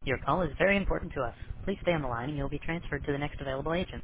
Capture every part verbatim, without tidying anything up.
Your call is very important to us. Please stay on the line and you'll be transferred to the next available agent.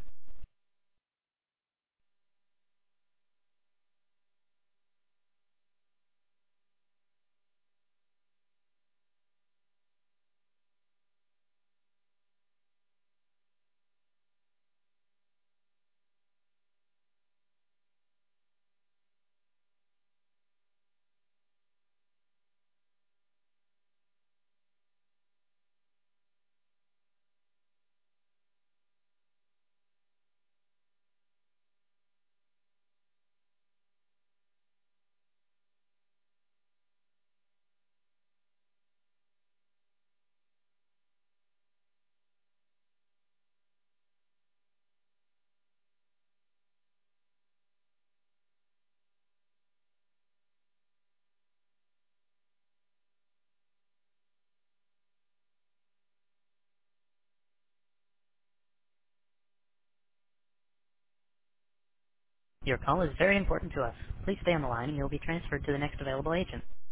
Your call is very important to us. Please stay on the line and you'll be transferred to the next available agent.